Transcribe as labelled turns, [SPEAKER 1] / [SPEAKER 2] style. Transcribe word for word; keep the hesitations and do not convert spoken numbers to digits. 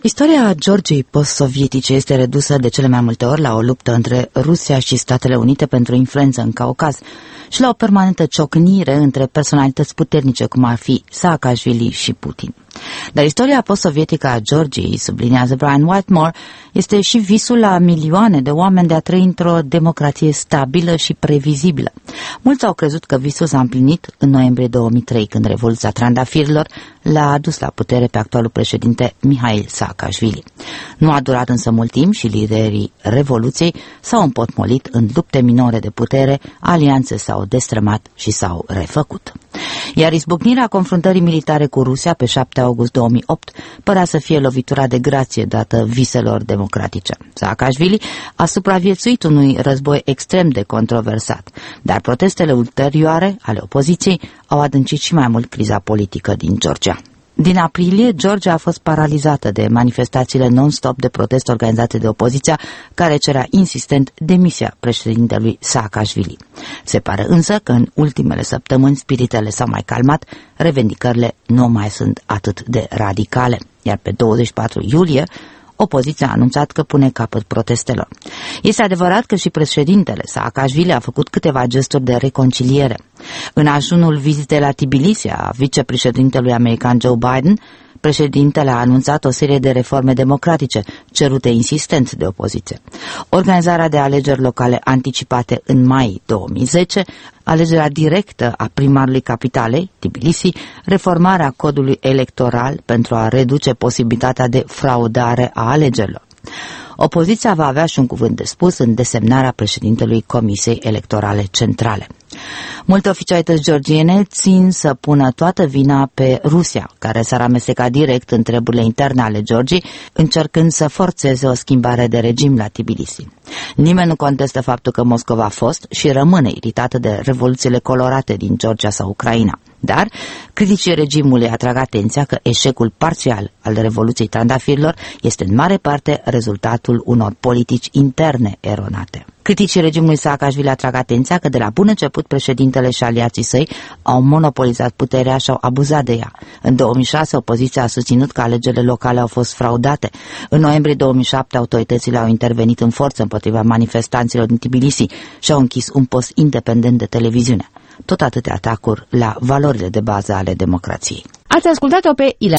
[SPEAKER 1] Istoria Georgiei post-sovietice este redusă de cele mai multe ori la o luptă între Rusia și Statele Unite pentru influență în Caucaz și la o permanentă ciocnire între personalități puternice cum ar fi Saakashvili și Putin. Dar istoria post-sovietică a Georgiei, subliniază Brian Whitmore, este și visul la milioane de oameni de a trăi într-o democrație stabilă și previzibilă. Mulți au crezut că visul s-a împlinit în noiembrie două mii trei, când Revoluția Trandafirilor l-a adus la putere pe actualul președinte Mihail Saakashvili. Nu a durat însă mult timp și liderii Revoluției s-au împotmolit în lupte minore de putere, alianțe s-au destrămat și s-au refăcut. Iar izbucnirea confruntării militare cu Rusia pe șapte august două mii opt părea să fie lovitura de grație dată viselor democratice. Saakashvili a supraviețuit unui război extrem de controversat, dar protestele ulterioare ale opoziției au adâncit și mai mult criza politică din Georgia. Din aprilie, Georgia a fost paralizată de manifestațiile non-stop de protest organizate de opoziția, care cerea insistent demisia președintelui Saakashvili. Se pare însă că în ultimele săptămâni spiritele s-au mai calmat, revendicările nu mai sunt atât de radicale, iar pe douăzeci și patru iulie, opoziția a anunțat că pune capăt protestelor. Este adevărat că și președintele Saakashvili a făcut câteva gesturi de reconciliere. În ajunul vizitei la Tbilisi a vicepreședintelui american Joe Biden, președintele a anunțat o serie de reforme democratice, cerute insistent de opoziție. Organizarea de alegeri locale anticipate în mai două mii zece, alegerea directă a primarului capitalei, Tbilisi, reformarea codului electoral pentru a reduce posibilitatea de fraudare a alegerilor. Opoziția va avea și un cuvânt de spus în desemnarea președintelui Comisiei Electorale Centrale. Multe oficialități georgiene țin să pună toată vina pe Rusia, care s-ar amesteca direct în treburile interne ale Georgiei, încercând să forțeze o schimbare de regim la Tbilisi. Nimeni nu contestă faptul că Moscova a fost și rămâne iritată de revoluțiile colorate din Georgia sau Ucraina. Dar criticii regimului atrag atenția că eșecul parțial al Revoluției Trandafirilor este în mare parte rezultatul unor politici interne eronate. Criticii regimului Saakashvili atrag atenția că de la bun început președintele și aliații săi au monopolizat puterea și au abuzat de ea. În două mii șase, opoziția a susținut că alegerile locale au fost fraudate. În noiembrie două mii șapte, autoritățile au intervenit în forță împotriva manifestanților din Tbilisi și au închis un post independent de televiziune. Tot atâtea atacuri la valorile de bază ale democrației.
[SPEAKER 2] Ați ascultat-o pe